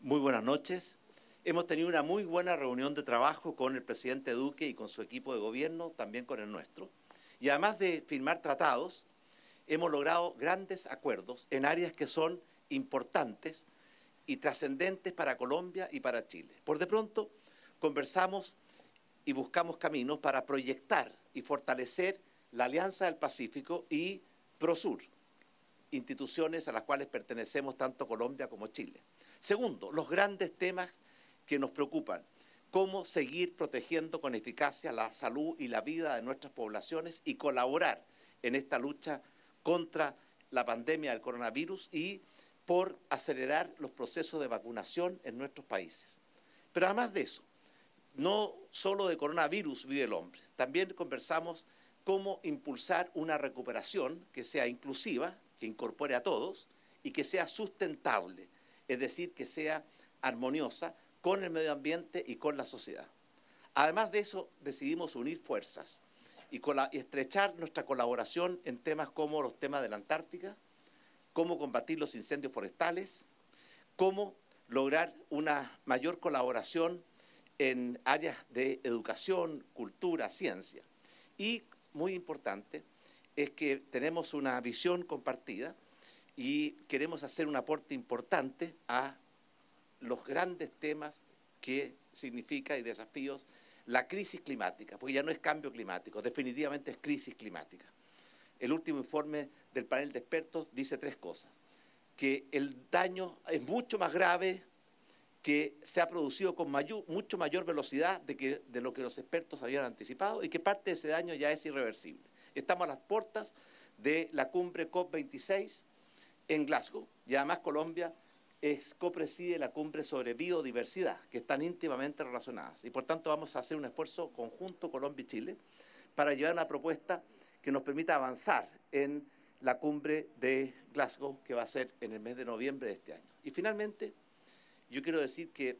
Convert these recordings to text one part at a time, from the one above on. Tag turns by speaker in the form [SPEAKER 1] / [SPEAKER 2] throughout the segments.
[SPEAKER 1] Muy buenas noches. Hemos tenido una muy buena reunión de trabajo con el presidente Duque y con su equipo de gobierno, también con el nuestro. Y además de firmar tratados, hemos logrado grandes acuerdos en áreas que son importantes y trascendentes para Colombia y para Chile. Por de pronto, conversamos y buscamos caminos para proyectar y fortalecer la Alianza del Pacífico y Prosur, instituciones a las cuales pertenecemos tanto Colombia como Chile. Segundo, los grandes temas que nos preocupan, cómo seguir protegiendo con eficacia la salud y la vida de nuestras poblaciones y colaborar en esta lucha contra la pandemia del coronavirus y por acelerar los procesos de vacunación en nuestros países. Pero además de eso, no solo de coronavirus vive el hombre, también conversamos cómo impulsar una recuperación que sea inclusiva, que incorpore a todos y que sea sustentable, es decir, que sea armoniosa con el medio ambiente y con la sociedad. Además de eso, decidimos unir fuerzas y estrechar nuestra colaboración en temas como los temas de la Antártica, cómo combatir los incendios forestales, cómo lograr una mayor colaboración en áreas de educación, cultura, ciencia. Y, muy importante, es que tenemos una visión compartida y queremos hacer un aporte importante a los grandes temas que significa y desafíos la crisis climática, porque ya no es cambio climático, definitivamente es crisis climática. El último informe del panel de expertos dice tres cosas: que el daño es mucho más grave, que se ha producido con mucho mayor velocidad de lo que los expertos habían anticipado y que parte de ese daño ya es irreversible. Estamos a las puertas de la cumbre COP26 en Glasgow y además Colombia copreside la cumbre sobre biodiversidad, que están íntimamente relacionadas. Y por tanto vamos a hacer un esfuerzo conjunto Colombia y Chile para llevar una propuesta que nos permita avanzar en la cumbre de Glasgow, que va a ser en el mes de noviembre de este año. Y finalmente, yo quiero decir que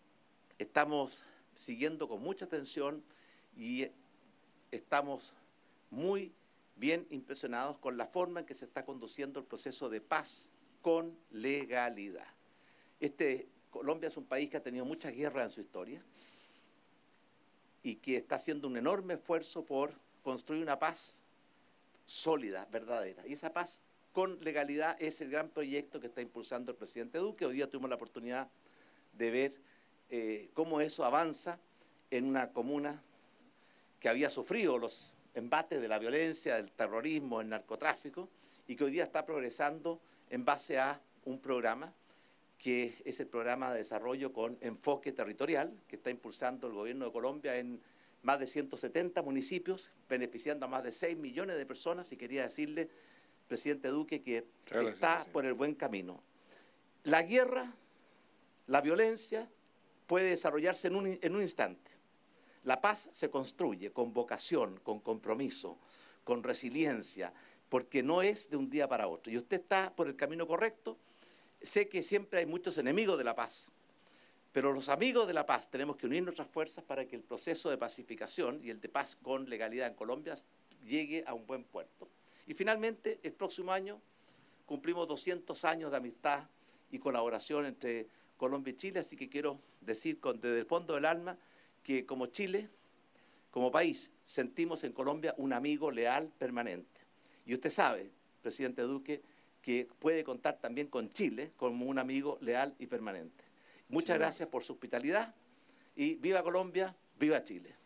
[SPEAKER 1] estamos siguiendo con mucha atención y estamos muy bien impresionados con la forma en que se está conduciendo el proceso de paz con legalidad. Colombia es un país que ha tenido muchas guerras en su historia y que está haciendo un enorme esfuerzo por construir una paz sólida, verdadera. Y esa paz con legalidad es el gran proyecto que está impulsando el presidente Duque. Hoy día tuvimos la oportunidad de ver cómo eso avanza en una comuna que había sufrido los embates de la violencia, del terrorismo, el narcotráfico, y que hoy día está progresando en base a un programa que es el programa de desarrollo con enfoque territorial, que está impulsando el gobierno de Colombia en más de 170 municipios, beneficiando a más de 6 millones de personas, y quería decirle, presidente Duque, que está por el buen camino. La guerra, la violencia, puede desarrollarse en un instante. La paz se construye con vocación, con compromiso, con resiliencia, porque no es de un día para otro. Y usted está por el camino correcto. Sé que siempre hay muchos enemigos de la paz, pero los amigos de la paz tenemos que unir nuestras fuerzas para que el proceso de pacificación y el de paz con legalidad en Colombia llegue a un buen puerto. Y finalmente, el próximo año cumplimos 200 años de amistad y colaboración entre Colombia y Chile, así que quiero decir desde el fondo del alma que como Chile, como país, sentimos en Colombia un amigo leal permanente. Y usted sabe, presidente Duque, que puede contar también con Chile como un amigo leal y permanente. Muchas gracias por su hospitalidad y viva Colombia, viva Chile.